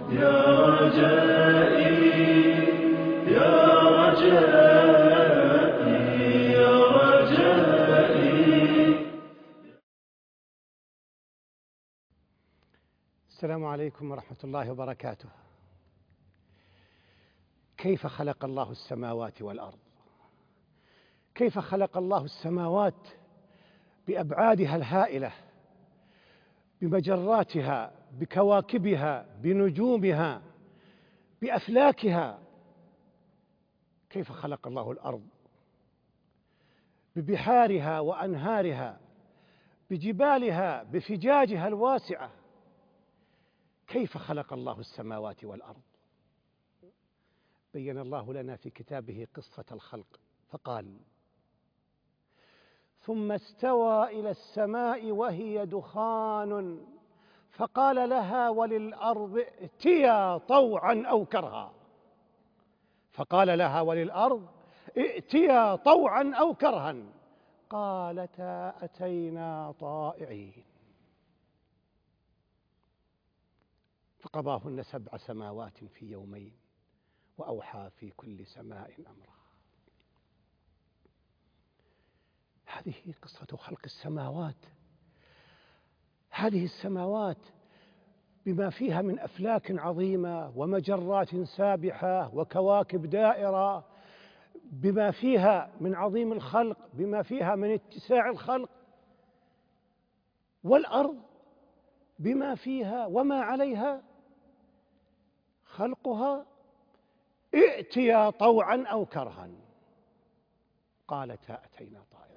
يا رجائي يا رجائي يا رجائي. السلام عليكم ورحمة الله وبركاته. كيف خلق الله السماوات والأرض؟ كيف خلق الله السماوات بأبعادها الهائلة، بمجراتها، بكواكبها، بنجومها، بأفلاكها. كيف خلق الله الأرض ببحارها وأنهارها، بجبالها، بفجاجها الواسعة. كيف خلق الله السماوات والأرض؟ بين الله لنا في كتابه قصة الخلق فقال: ثم استوى إلى السماء وهي دخان فقال لها وللأرض ائتيا طوعا أو كرها. فقال لها وللأرض ائتيا طوعا أو كرها قالتا أتينا طائعين. فقضاهن 7 سماوات في يومين وأوحى في كل سماء أمرها. هذه قصة خلق السماوات. هذه السماوات بما فيها من أفلاك عظيمة ومجرات سابحة وكواكب دائرة، بما فيها من عظيم الخلق، بما فيها من اتساع الخلق، والأرض بما فيها وما عليها، خلقها ائتيا طوعا أو كرها قالتا أتينا طائعين.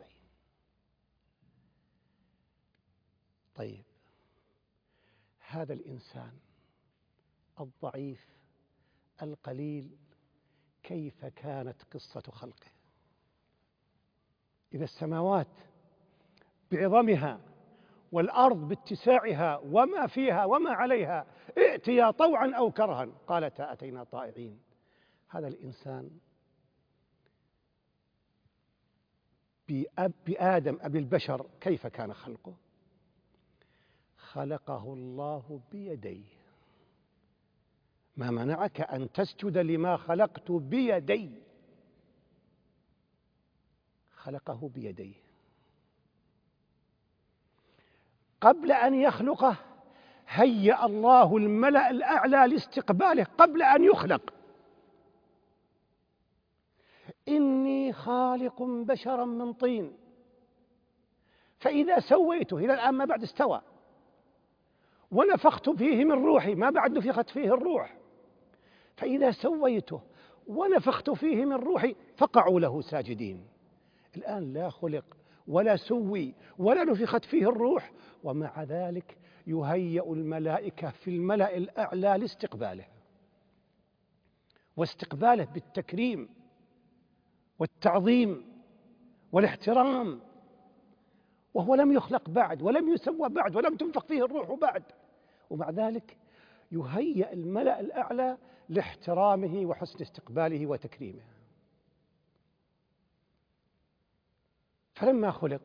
طيب، هذا الإنسان الضعيف القليل كيف كانت قصة خلقه؟ إذا السماوات بعظمها والأرض باتساعها وما فيها وما عليها ائتيا طوعا أو كرها قالتا أتينا طائعين، هذا الإنسان بآدم أبي البشر كيف كان خلقه؟ خلقه الله بيديه. ما منعك أن تسجد لما خلقت بيدي؟ خلقه بيديه. قبل أن يخلقه هيأ الله الملأ الأعلى لاستقباله قبل أن يخلق. إني خالق بشرا من طين فإذا سويته، إلى الآن ما بعد استوى، ونفخت فيه من روحي، ما بعد نفخت فيه الروح، فإذا سويته ونفخت فيه من روحي فقعوا له ساجدين. الآن لا خلق ولا سوي ولا نفخت فيه الروح، ومع ذلك يهيأ الملائكة في الملأ الأعلى لاستقباله، واستقباله بالتكريم والتعظيم والاحترام، وهو لم يخلق بعد ولم يسوى بعد ولم تنفخ فيه الروح بعد، ومع ذلك يهيأ الملأ الأعلى لاحترامه وحسن استقباله وتكريمه. فلما خلق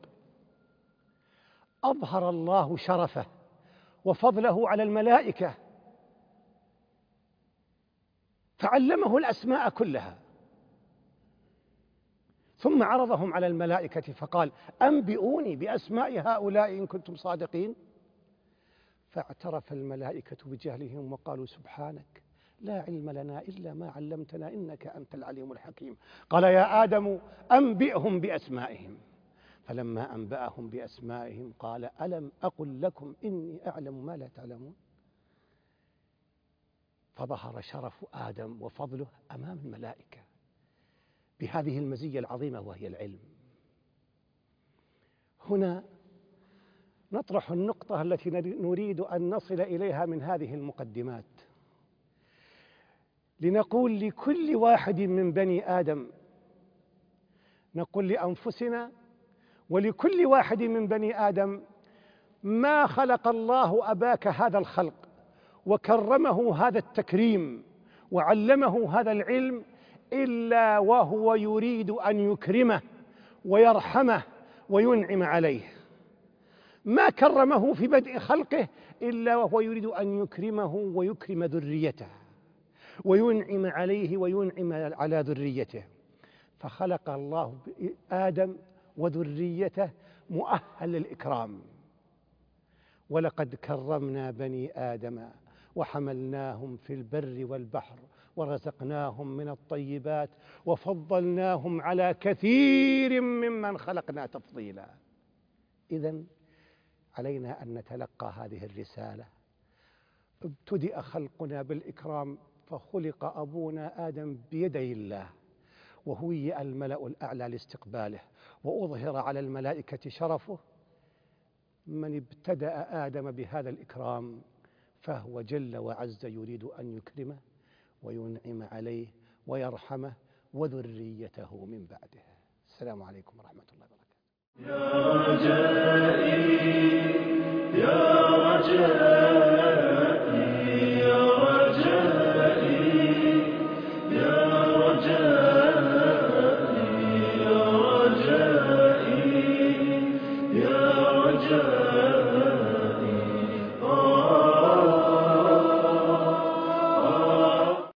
أظهر الله شرفه وفضله على الملائكة، فعلمه الأسماء كلها، ثم عرضهم على الملائكة فقال: أنبئوني بأسماء هؤلاء إن كنتم صادقين. فاعترف الملائكة بجهلهم وقالوا: سبحانك لا علم لنا إلا ما علمتنا إنك أنت العليم الحكيم. قال: يا آدم أنبئهم بأسمائهم. فلما أنبأهم بأسمائهم قال: ألم أقل لكم إني أعلم ما لا تعلمون. فظهر شرف آدم وفضله أمام الملائكة بهذه المزية العظيمة وهي العلم. هنا نطرح النقطة التي نريد أن نصل إليها من هذه المقدمات، لنقول لكل واحد من بني آدم، نقول لأنفسنا ولكل واحد من بني آدم: ما خلق الله أباك هذا الخلق وكرمه هذا التكريم وعلمه هذا العلم إلا وهو يريد أن يكرمه ويرحمه وينعم عليه. ما كرمه في بدء خلقه إلا وهو يريد أن يكرمه ويكرم ذريته وينعم عليه وينعم على ذريته، فخلق الله آدم وذريته مؤهل للإكرام. ولقد كرمنا بني آدم وحملناهم في البر والبحر ورزقناهم من الطيبات وفضلناهم على كثير ممن خلقنا تفضيلا. إذن علينا أن نتلقى هذه الرسالة. ابتدأ خلقنا بالإكرام، فخلق أبونا آدم بيدي الله، وهوي الملأ الأعلى لاستقباله، وأظهر على الملائكة شرفه. من ابتدأ آدم بهذا الإكرام فهو جل وعز يريد أن يكرمه وينعم عليه ويرحمه وذريته من بعده. السلام عليكم ورحمة الله وبركاته. يا رجائي يا رجائي